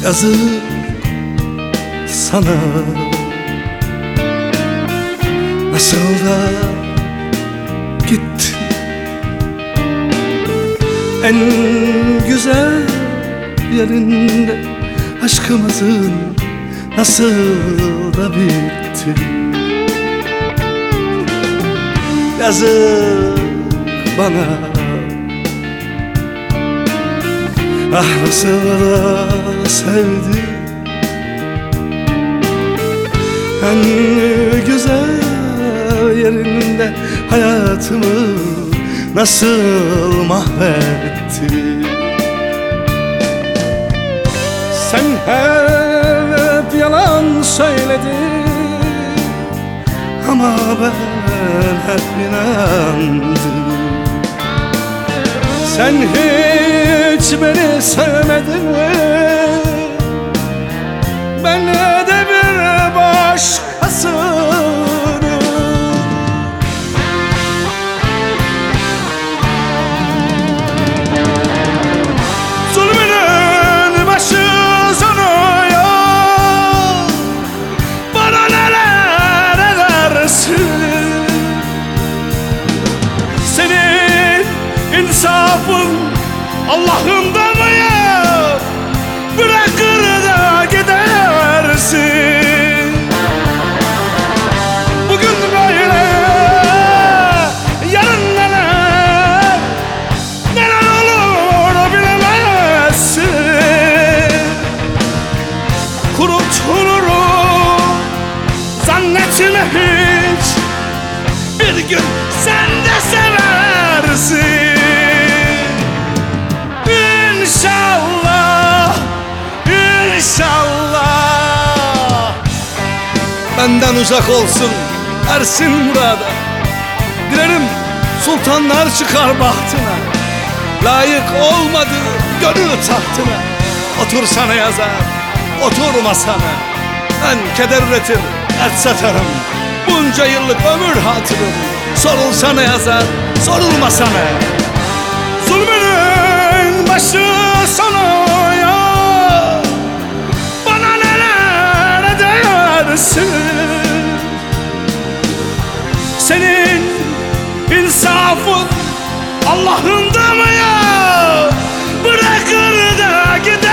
Yazık sana, nasıl da gittin. En güzel yerinde aşkımızın nasıl da bitti. Yazık bana, ah nasıl da sevdim. En güzel yerinde hayatımı nasıl mahvetti. Sen hep yalan söyledin ama ben hep inandım. Sen hiç beni sevmedin mi? Ben de bir başkasını. Zulmünün başı sonu yok, bana neler edersin. Senin insafın Allah'ımda mı yok? Bırakır da gidersin. Bugün böyle, yarın neler, neler olur bilemezsin. Kurutulurum zannetme hiç, bir gün sen de seversin. İnşallah, inşallah benden uzak olsun ersin murada. Dilerim sultanlar çıkar bahtına, layık olmadı gönül tahtına. Otursana yazar, oturmasana, ben keder üretir, dert satarım. Bunca yıllık ömür hatırım, sorulsana yazar, sorulmasana. Zulmünün başı sonu yok, bana neler edersin. Senin insafın Allah'ında mı yok? Bırakır da gider.